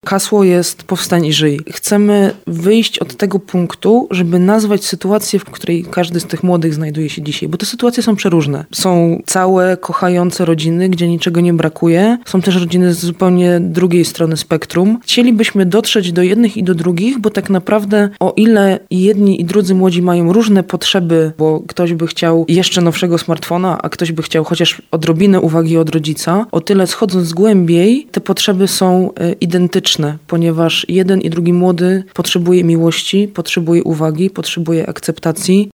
Hasło jest powstań i żyj. Chcemy wyjść od tego punktu, żeby nazwać sytuację, w której każdy z tych młodych znajduje się dzisiaj, bo te sytuacje są przeróżne. Są całe, kochające rodziny, gdzie niczego nie brakuje. Są też rodziny z zupełnie drugiej strony spektrum. Chcielibyśmy dotrzeć do jednych i do drugich, bo tak naprawdę o ile jedni i drudzy młodzi mają różne potrzeby, bo ktoś by chciał jeszcze nowszego smartfona, a ktoś by chciał chociaż odrobinę uwagi od rodzica, o tyle schodząc głębiej, te potrzeby są identyczne, ponieważ jeden i drugi młody potrzebuje miłości, potrzebuje uwagi, potrzebuje akceptacji,